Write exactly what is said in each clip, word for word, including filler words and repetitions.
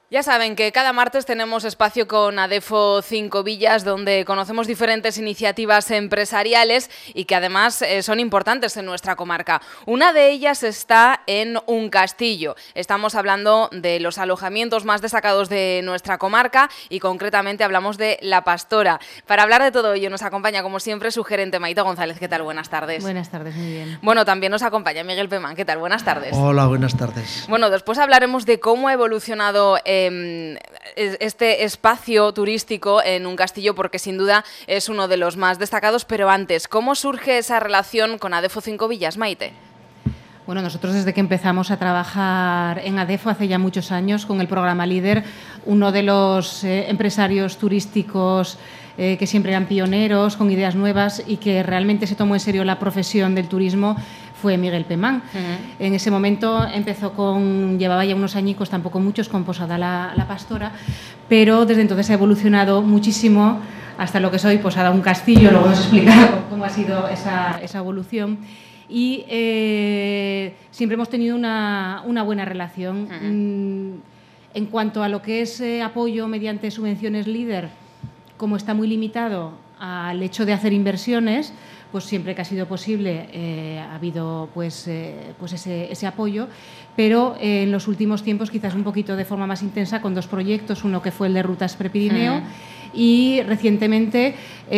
Ya saben que cada martes tenemos espacio con Adefo Cinco Villas, donde conocemos diferentes iniciativas empresariales y que además eh, son importantes en nuestra comarca. Una de ellas está en Un Castillo. Estamos hablando de los alojamientos más destacados de nuestra comarca y concretamente hablamos de La Pastora. Para hablar de todo ello nos acompaña, como siempre, su gerente Maite González. ¿Qué tal? Buenas tardes. Buenas tardes, muy bien. Bueno, también nos acompaña Miguel Pemán. ¿Qué tal? Buenas tardes. Hola, buenas tardes. Bueno, después hablaremos de cómo ha evolucionado eh, este espacio turístico en Un Castillo, porque sin duda es uno de los más destacados, pero antes, ¿cómo surge esa relación con Adefo Cinco Villas, Maite? Bueno, nosotros desde que empezamos a trabajar en Adefo hace ya muchos años con el programa Líder, uno de los eh, empresarios turísticos eh, que siempre eran pioneros, con ideas nuevas y que realmente se tomó en serio la profesión del turismo fue Miguel Pemán. Uh-huh. En ese momento empezó con, llevaba ya unos añicos, tampoco muchos, con Posada La, La Pastora, pero desde entonces ha evolucionado muchísimo hasta lo que soy Posada Un Castillo. Luego hemos explicado cómo ha sido esa, esa evolución. Y eh, siempre hemos tenido una, una buena relación. Uh-huh. En cuanto a lo que es eh, apoyo mediante subvenciones Líder, como está muy limitado al hecho de hacer inversiones, pues siempre que ha sido posible eh, ha habido pues, eh, pues ese, ese apoyo, pero eh, en los últimos tiempos quizás un poquito de forma más intensa con dos proyectos, uno que fue el de Rutas Prepirineo uh-huh. y recientemente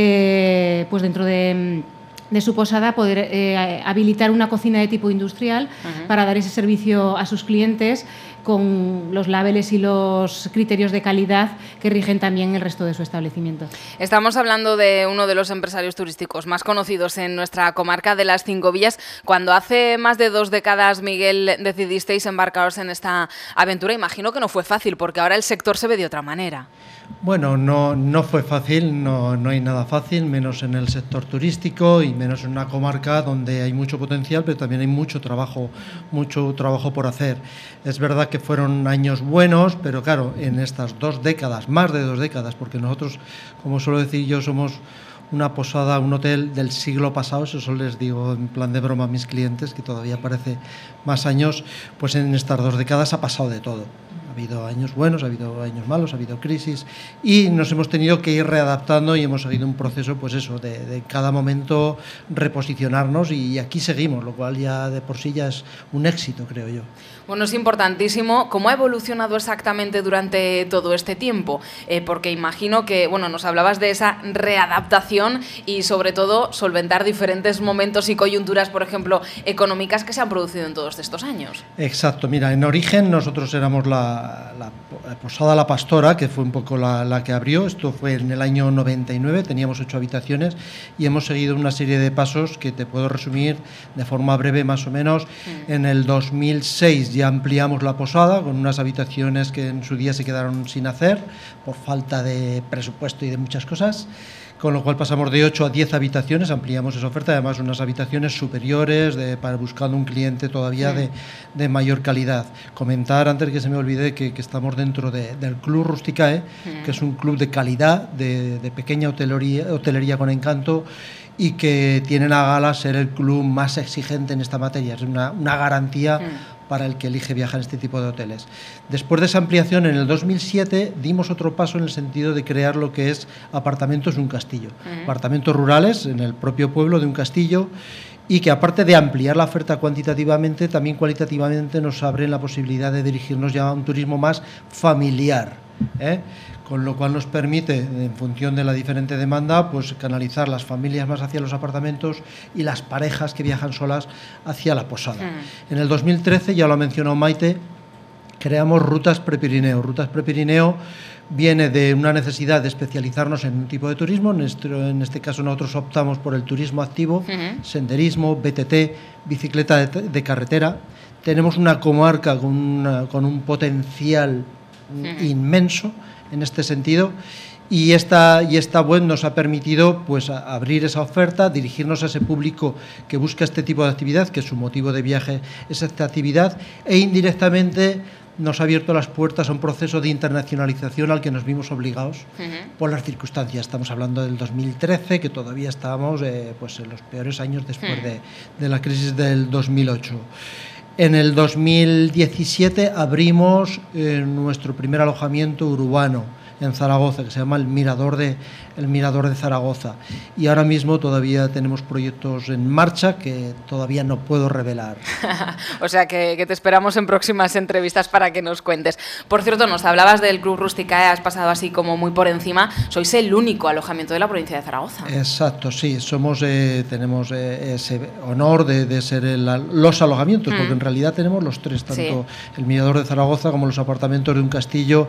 eh, pues dentro de... de su posada, poder eh, habilitar una cocina de tipo industrial uh-huh. para dar ese servicio a sus clientes con los labeles y los criterios de calidad que rigen también el resto de su establecimiento. Estamos hablando de uno de los empresarios turísticos más conocidos en nuestra comarca de las Cinco Villas. Cuando hace más de dos décadas, Miguel, decidisteis embarcaros en esta aventura, imagino que no fue fácil, porque ahora el sector se ve de otra manera. Bueno, no, no fue fácil, no, no hay nada fácil, menos en el sector turístico y menos en una comarca donde hay mucho potencial, pero también hay mucho trabajo, mucho trabajo por hacer. Es verdad que fueron años buenos, pero claro, en estas dos décadas, más de dos décadas, porque nosotros, como suelo decir yo, somos una posada, un hotel del siglo pasado, eso les digo en plan de broma a mis clientes, que todavía parece más años, pues en estas dos décadas ha pasado de todo. Ha habido años buenos, ha habido años malos, ha habido crisis y nos hemos tenido que ir readaptando y hemos seguido un proceso, pues eso, de, de cada momento reposicionarnos y aquí seguimos, lo cual ya de por sí ya es un éxito, creo yo. Bueno, es importantísimo cómo ha evolucionado exactamente durante todo este tiempo, eh, porque imagino que, bueno, nos hablabas de esa readaptación y sobre todo solventar diferentes momentos y coyunturas, por ejemplo, económicas que se han producido en todos estos años. Exacto, mira, en origen nosotros éramos la La, la Posada La Pastora, que fue un poco la, la que abrió. Esto fue en el año noventa y nueve, teníamos ocho habitaciones y hemos seguido una serie de pasos que te puedo resumir de forma breve más o menos. Mm. En el dos mil seis ya ampliamos la posada con unas habitaciones que en su día se quedaron sin hacer por falta de presupuesto y de muchas cosas, con lo cual pasamos de ocho a diez habitaciones, ampliamos esa oferta, además unas habitaciones superiores de, para buscando un cliente todavía sí. de, de mayor calidad. Comentar, antes que se me olvide, que, que estamos dentro de, del Club Rusticae, sí. que es un club de calidad, de, de pequeña hotelería, hotelería con encanto, y que tienen a gala ser el club más exigente en esta materia. Es una, una garantía sí. para el que elige viajar en este tipo de hoteles. Después de esa ampliación, en el dos mil siete, dimos otro paso en el sentido de crear lo que es Apartamentos Un Castillo. Uh-huh. Apartamentos rurales en el propio pueblo de Un Castillo y que, aparte de ampliar la oferta cuantitativamente, también cualitativamente nos abren la posibilidad de dirigirnos ya a un turismo más familiar, ¿eh? Con lo cual nos permite, en función de la diferente demanda, pues canalizar las familias más hacia los apartamentos y las parejas que viajan solas hacia la posada. Mm. En el dos mil trece, ya lo ha mencionado Maite, creamos Rutas Prepirineo. Rutas Prepirineo viene de una necesidad de especializarnos en un tipo de turismo. En este, en este caso nosotros optamos por el turismo activo, uh-huh. senderismo, B T T, bicicleta de, de carretera. Tenemos una comarca con, una, con un potencial uh-huh. inmenso en este sentido y esta, y esta web nos ha permitido pues, a, abrir esa oferta, dirigirnos a ese público que busca este tipo de actividad, que su motivo de viaje es esta actividad, e indirectamente nos ha abierto las puertas a un proceso de internacionalización al que nos vimos obligados uh-huh. por las circunstancias. Estamos hablando del dos mil trece, que todavía estábamos eh, pues, en los peores años después uh-huh. de, de la crisis del dos mil ocho. En el dos mil diecisiete abrimos eh, nuestro primer alojamiento urbano en Zaragoza, que se llama el Mirador de, el Mirador de Zaragoza. Y ahora mismo todavía tenemos proyectos en marcha que todavía no puedo revelar. O sea, que, que te esperamos en próximas entrevistas para que nos cuentes. Por cierto, nos hablabas del Club Rústica, has pasado así como muy por encima. Sois el único alojamiento de la provincia de Zaragoza. Exacto, sí. Somos, eh, tenemos eh, ese honor de, de ser el, los alojamientos, mm. porque en realidad tenemos los tres, tanto sí. el Mirador de Zaragoza como los apartamentos de un castillo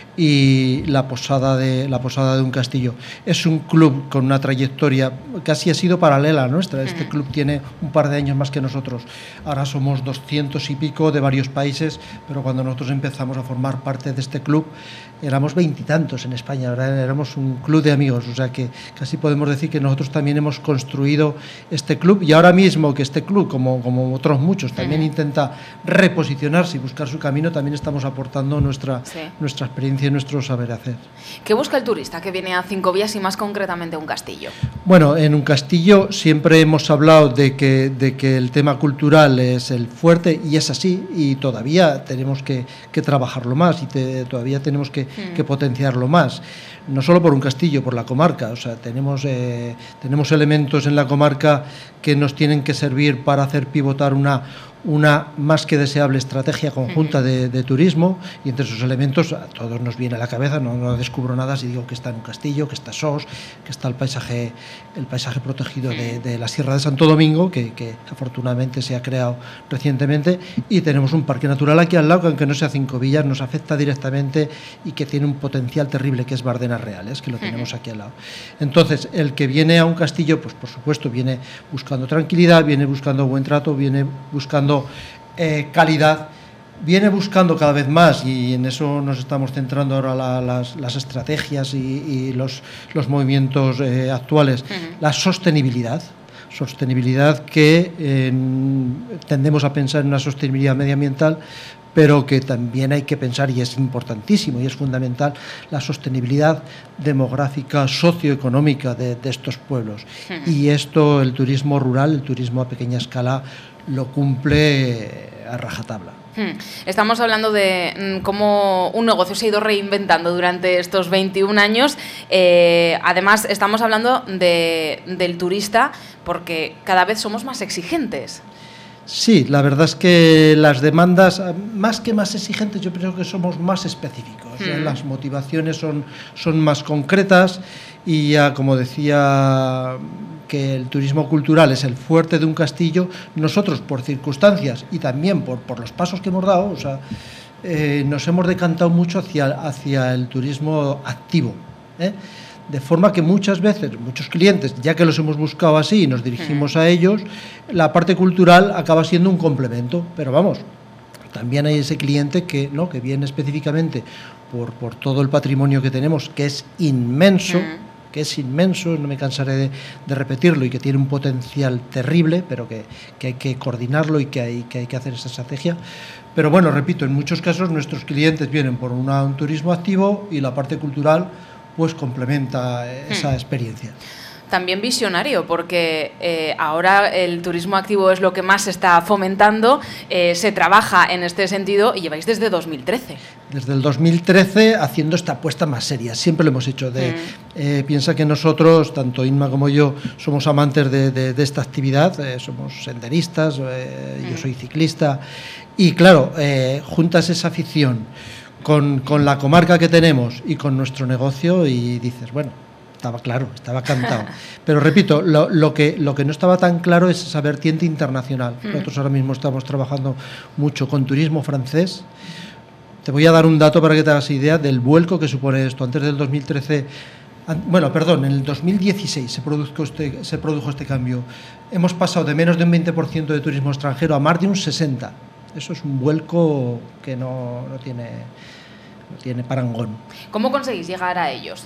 y la posada de la posada de un castillo. Es un club con una trayectoria casi ha sido paralela a nuestra. Este uh-huh. club tiene un par de años más que nosotros. Ahora somos doscientos y pico de varios países, pero cuando nosotros empezamos a formar parte de este club éramos veintitantos en España. Ahora éramos un club de amigos, o sea que casi podemos decir que nosotros también hemos construido este club, y ahora mismo que este club, como, como otros muchos, también uh-huh. intenta reposicionarse y buscar su camino, también estamos aportando nuestra, sí. nuestra experiencia y nuestro saber hacer. ¿Qué busca el turista que viene a Cinco Villas y más concretamente a un castillo? Bueno, en un castillo siempre hemos hablado de que, de que el tema cultural es el fuerte, y es así, y todavía tenemos que, que trabajarlo más, y te, todavía tenemos que, mm. que potenciarlo más. No solo por un castillo, por la comarca. O sea, tenemos, eh, tenemos elementos en la comarca que nos tienen que servir para hacer pivotar una, una más que deseable estrategia conjunta de, de turismo, y entre esos elementos a todos nos viene a la cabeza, no, no descubro nada si digo que está en un castillo, que está S O S, que está el paisaje, el paisaje protegido de, de la Sierra de Santo Domingo, que, que afortunadamente se ha creado recientemente, y tenemos un parque natural aquí al lado que, aunque no sea Cinco Villas, nos afecta directamente y que tiene un potencial terrible, que es Bardenas Reales, que lo tenemos aquí al lado. Entonces, el que viene a un castillo, pues por supuesto viene buscando tranquilidad, viene buscando buen trato, viene buscando Eh, calidad, viene buscando cada vez más, y en eso nos estamos centrando ahora la, las, las estrategias y, y los, los movimientos eh, actuales, uh-huh. la sostenibilidad. Sostenibilidad que eh, tendemos a pensar en una sostenibilidad medioambiental, pero que también hay que pensar, y es importantísimo y es fundamental, la sostenibilidad demográfica, socioeconómica de, de estos pueblos. Uh-huh. Y esto, el turismo rural, el turismo a pequeña escala, lo cumple a rajatabla. Estamos hablando de cómo un negocio se ha ido reinventando durante estos veintiún años. Eh, además, estamos hablando de, del turista, porque cada vez somos más exigentes. Sí, la verdad es que las demandas, más que más exigentes, yo creo que somos más específicos. Mm. Las motivaciones son, son más concretas, y ya, como decía, que el turismo cultural es el fuerte de un castillo, nosotros, por circunstancias y también por, por los pasos que hemos dado, o sea, eh, nos hemos decantado mucho hacia, hacia el turismo activo, ¿eh? De forma que muchas veces, muchos clientes, ya que los hemos buscado así y nos dirigimos a ellos, la parte cultural acaba siendo un complemento. Pero vamos, también hay ese cliente que, ¿no?, que viene específicamente por, por todo el patrimonio que tenemos, que es inmenso, mm. que es inmenso, no me cansaré de, de repetirlo, y que tiene un potencial terrible, pero que, que hay que coordinarlo y que hay, que hay que hacer esa estrategia. Pero bueno, repito, en muchos casos nuestros clientes vienen por una, un turismo activo, y la parte cultural pues complementa esa hmm. experiencia. También visionario, porque eh, ahora el turismo activo es lo que más se está fomentando, eh, se trabaja en este sentido, y lleváis desde dos mil trece. Desde el dos mil trece haciendo esta apuesta más seria, siempre lo hemos hecho. De, mm. eh, piensa que nosotros, tanto Inma como yo, somos amantes de, de, de esta actividad, eh, somos senderistas, eh, mm. yo soy ciclista, y claro, eh, juntas esa afición Con, con la comarca que tenemos y con nuestro negocio, y dices, bueno, estaba claro, estaba cantado. Pero repito, lo, lo, que, lo que no estaba tan claro es esa vertiente internacional. Mm. Nosotros ahora mismo estamos trabajando mucho con turismo francés. Te voy a dar un dato para que te hagas idea del vuelco que supone esto. Antes del dos mil trece, bueno, perdón, en el dos mil dieciséis se produjo este, se produjo este cambio. Hemos pasado de menos de un veinte por ciento de turismo extranjero a más de un sesenta por ciento. Eso es un vuelco que no, no, tiene, no tiene parangón. ¿Cómo conseguís llegar a ellos?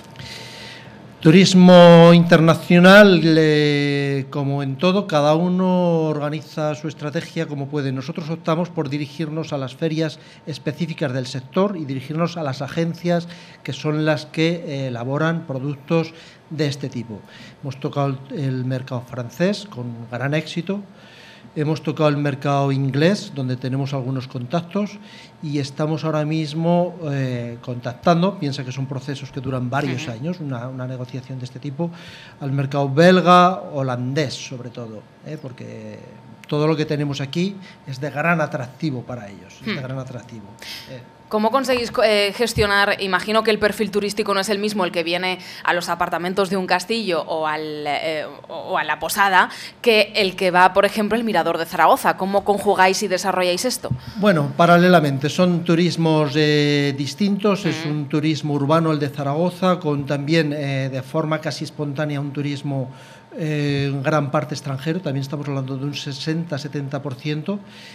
Turismo internacional, eh, como en todo, cada uno organiza su estrategia como puede. Nosotros optamos por dirigirnos a las ferias específicas del sector y dirigirnos a las agencias que son las que eh, elaboran productos de este tipo. Hemos tocado el, el mercado francés con gran éxito. Hemos tocado el mercado inglés, donde tenemos algunos contactos, y estamos ahora mismo eh, contactando, piensa que son procesos que duran varios uh-huh. años, una, una negociación de este tipo, al mercado belga, holandés sobre todo, ¿eh? porque todo lo que tenemos aquí es de gran atractivo para ellos, es de gran atractivo. Eh. ¿Cómo conseguís eh, gestionar? Imagino que el perfil turístico no es el mismo el que viene a los apartamentos de un castillo o, al, eh, o a la posada que el que va, por ejemplo, al Mirador de Zaragoza. ¿Cómo conjugáis y desarrolláis esto? Bueno, paralelamente, son turismos eh, distintos. Mm. Es un turismo urbano el de Zaragoza, con también eh, de forma casi espontánea un turismo eh, en gran parte extranjero. También estamos hablando de un sesenta a setenta por ciento.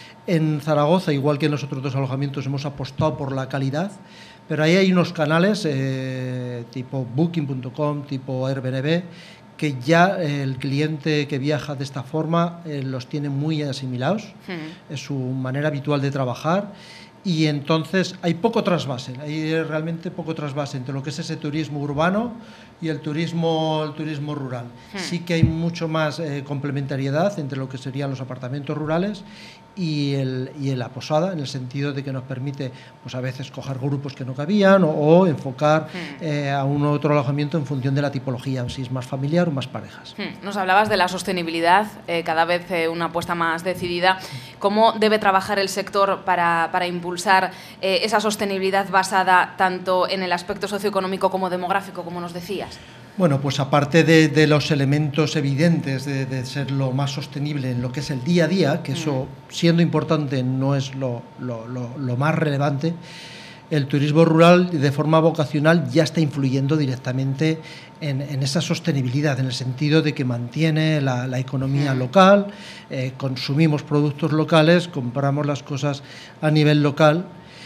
En Zaragoza, igual que en los otros dos alojamientos, hemos apostado por la calidad, pero ahí hay unos canales eh, tipo booking punto com, tipo Airbnb, que ya el cliente que viaja de esta forma eh, los tiene muy asimilados, mm. es su manera habitual de trabajar, y entonces hay poco trasvase, hay realmente poco trasvase entre lo que es ese turismo urbano y el turismo, el turismo rural. Mm. Sí que hay mucho más eh, complementariedad entre lo que serían los apartamentos rurales y, el, y en la posada, en el sentido de que nos permite pues a veces coger grupos que no cabían o, o enfocar mm. eh, a un otro alojamiento en función de la tipología, si es más familiar o más parejas. Mm. Nos hablabas de la sostenibilidad, eh, cada vez eh, una apuesta más decidida. ¿Cómo debe trabajar el sector para, para impulsar eh, esa sostenibilidad basada tanto en el aspecto socioeconómico como demográfico, como nos decías? Bueno, pues aparte de, de los elementos evidentes de, de ser lo más sostenible en lo que es el día a día, que eso, siendo importante, no es lo, lo, lo, lo más relevante, el turismo rural de forma vocacional ya está influyendo directamente en, en esa sostenibilidad, en el sentido de que mantiene la, la economía local, eh, consumimos productos locales, compramos las cosas a nivel local.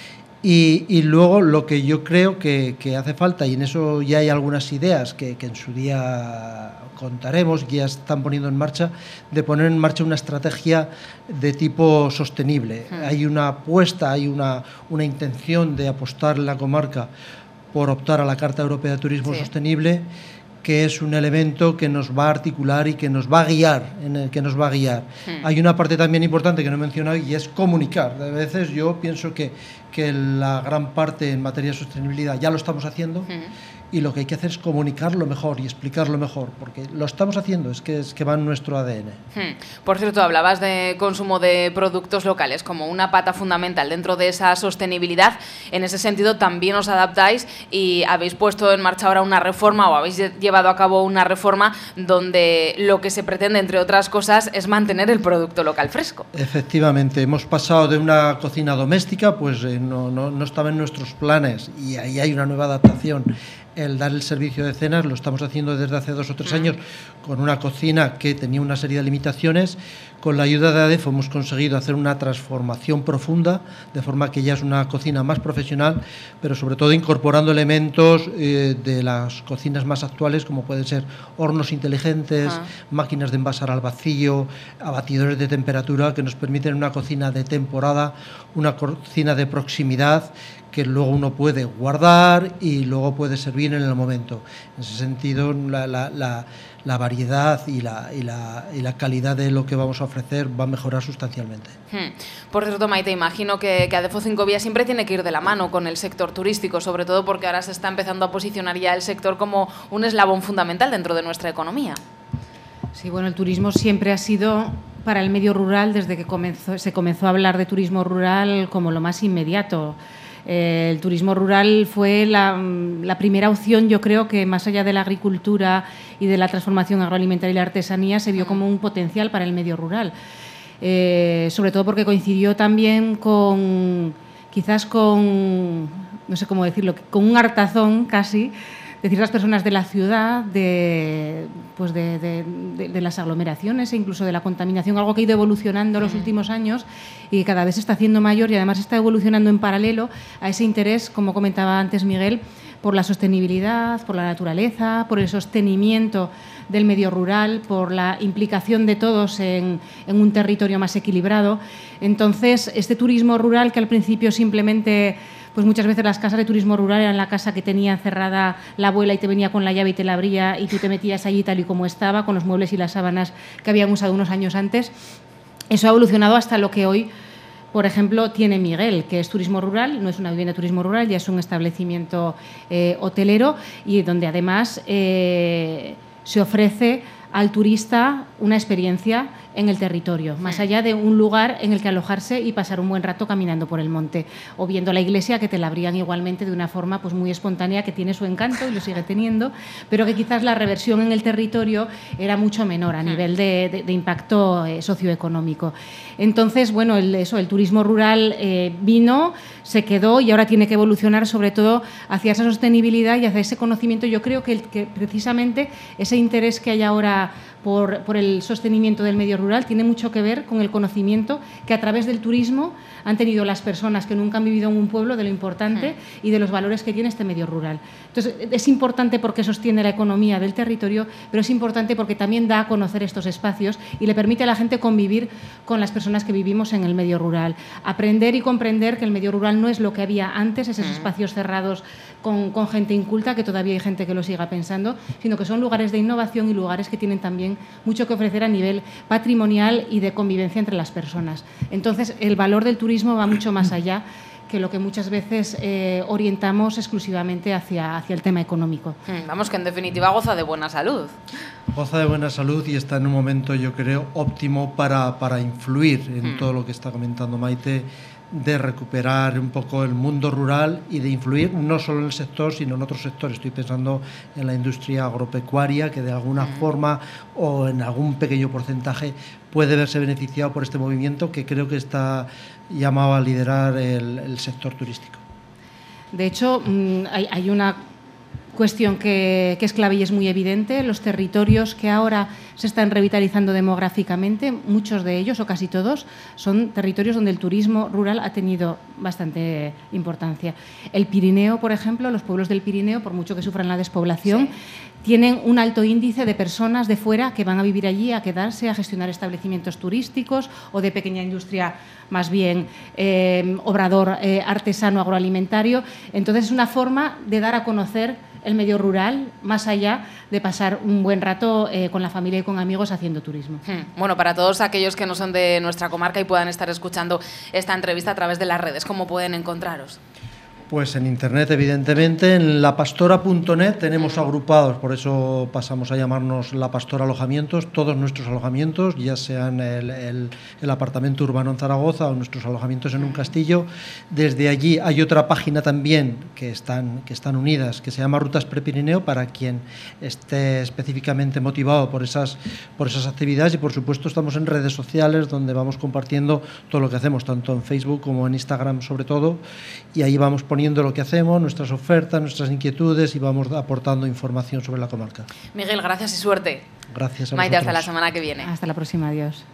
Y, y luego lo que yo creo que, que hace falta, y en eso ya hay algunas ideas que, que en su día contaremos, que ya están poniendo en marcha, de poner en marcha una estrategia de tipo sostenible. Hmm. Hay una apuesta, hay una, una intención de apostar en la comarca por optar a la Carta Europea de Turismo sí. Sostenible, que es un elemento que nos va a articular y que nos va a guiar, en el que nos va a guiar. Hmm. Hay una parte también importante que no he mencionado y es comunicar. A veces yo pienso que, que la gran parte en materia de sostenibilidad ya lo estamos haciendo hmm. y lo que hay que hacer es comunicarlo mejor y explicarlo mejor, porque lo estamos haciendo, es que, es que va en nuestro A D N. Hmm. Por cierto, hablabas de consumo de productos locales como una pata fundamental dentro de esa sostenibilidad. En ese sentido también os adaptáis y habéis puesto en marcha ahora una reforma o habéis llevado a cabo una reforma donde lo que se pretende, entre otras cosas, es mantener el producto local fresco. Efectivamente, hemos pasado de una cocina doméstica, pues eh, no, no, no estaba en nuestros planes, y ahí hay una nueva adaptación. El dar el servicio de cenas lo estamos haciendo desde hace dos o tres años con una cocina que tenía una serie de limitaciones. Con la ayuda de ADEFO hemos conseguido hacer una transformación profunda, de forma que ya es una cocina más profesional, pero sobre todo incorporando elementos eh, de las cocinas más actuales, como pueden ser hornos inteligentes, ah. máquinas de envasar al vacío, abatidores de temperatura, que nos permiten una cocina de temporada, una cocina de proximidad, que luego uno puede guardar y luego puede servir en el momento. En ese sentido, la, la, la, la variedad y la, y, la, y la calidad de lo que vamos a ofrecer va a mejorar sustancialmente. Hmm. Por cierto, Maite, imagino que, que ADEFO Cinco Vías siempre tiene que ir de la mano con el sector turístico, sobre todo porque ahora se está empezando a posicionar ya el sector como un eslabón fundamental dentro de nuestra economía. Sí, bueno, el turismo siempre ha sido para el medio rural, desde que comenzó, se comenzó a hablar de turismo rural como lo más inmediato. Eh, el turismo rural fue la, la primera opción, yo creo, que más allá de la agricultura y de la transformación agroalimentaria y la artesanía, se vio como un potencial para el medio rural. Eh, sobre todo porque coincidió también con, quizás con, no sé cómo decirlo, con un hartazón casi, de ciertas personas de la ciudad, de, pues de, de, de, de las aglomeraciones e incluso de la contaminación, algo que ha ido evolucionando en los últimos años y que cada vez se está haciendo mayor y además está evolucionando en paralelo a ese interés, como comentaba antes Miguel, por la sostenibilidad, por la naturaleza, por el sostenimiento del medio rural, por la implicación de todos en, en un territorio más equilibrado. Entonces, este turismo rural que al principio simplemente... Pues muchas veces las casas de turismo rural eran la casa que tenía cerrada la abuela y te venía con la llave y te la abría y tú te metías allí tal y como estaba, con los muebles y las sábanas que habían usado unos años antes. Eso ha evolucionado hasta lo que hoy, por ejemplo, tiene Miguel, que es turismo rural, no es una vivienda de turismo rural, ya es un establecimiento eh, hotelero y donde además eh, se ofrece al turista una experiencia en el territorio, más allá de un lugar en el que alojarse y pasar un buen rato caminando por el monte o viendo la iglesia, que te la abrían igualmente de una forma pues muy espontánea, que tiene su encanto y lo sigue teniendo, pero que quizás la reversión en el territorio era mucho menor a nivel de, de, de impacto eh, socioeconómico. Entonces, bueno, el, eso, el turismo rural eh, vino, se quedó y ahora tiene que evolucionar sobre todo hacia esa sostenibilidad y hacia ese conocimiento. Yo creo que, que precisamente ese interés que hay ahora Por, por el sostenimiento del medio rural tiene mucho que ver con el conocimiento que a través del turismo han tenido las personas que nunca han vivido en un pueblo de lo importante sí. y de los valores que tiene este medio rural. Entonces, es importante porque sostiene la economía del territorio, pero es importante porque también da a conocer estos espacios y le permite a la gente convivir con las personas que vivimos en el medio rural. Aprender y comprender que el medio rural no es lo que había antes, esos sí. espacios cerrados con, con gente inculta, que todavía hay gente que lo siga pensando, sino que son lugares de innovación y lugares que tienen también mucho que ofrecer a nivel patrimonial y de convivencia entre las personas. Entonces, el valor del turismo va mucho más allá que lo que muchas veces eh, orientamos exclusivamente hacia, hacia el tema económico. Vamos, que en definitiva goza de buena salud. Goza de buena salud y está en un momento, yo creo, óptimo para, para influir en mm. todo lo que está comentando Maite, de recuperar un poco el mundo rural y de influir no solo en el sector, sino en otros sectores. Estoy pensando en la industria agropecuaria, que de alguna mm. forma o en algún pequeño porcentaje puede verse beneficiado por este movimiento que creo que está llamado a liderar el, el sector turístico. De hecho, hay, hay una cuestión que, que es clave y es muy evidente. Los territorios que ahora se están revitalizando demográficamente, muchos de ellos o casi todos son territorios donde el turismo rural ha tenido bastante importancia. El Pirineo, por ejemplo, los pueblos del Pirineo, por mucho que sufran la despoblación, sí. tienen un alto índice de personas de fuera que van a vivir allí, a quedarse, a gestionar establecimientos turísticos o de pequeña industria, más bien eh, obrador eh, artesano agroalimentario. Entonces es una forma de dar a conocer el medio rural, más allá de pasar un buen rato eh, con la familia y con amigos haciendo turismo. Bueno, para todos aquellos que no son de nuestra comarca y puedan estar escuchando esta entrevista a través de las redes, ¿cómo pueden encontraros? Pues en internet, evidentemente, en la pastora punto net tenemos agrupados, por eso pasamos a llamarnos La Pastora Alojamientos, todos nuestros alojamientos, ya sean el, el, el apartamento urbano en Zaragoza o nuestros alojamientos en un castillo. Desde allí hay otra página también que están, que están unidas, que se llama Rutas Prepirineo, para quien esté específicamente motivado por esas, por esas actividades. Y por supuesto estamos en redes sociales donde vamos compartiendo todo lo que hacemos, tanto en Facebook como en Instagram sobre todo, y ahí vamos poniendo lo que hacemos, nuestras ofertas, nuestras inquietudes y vamos aportando información sobre la comarca. Miguel, gracias y suerte. Gracias a Maite, vosotros. hasta la semana que viene. Hasta la próxima, adiós.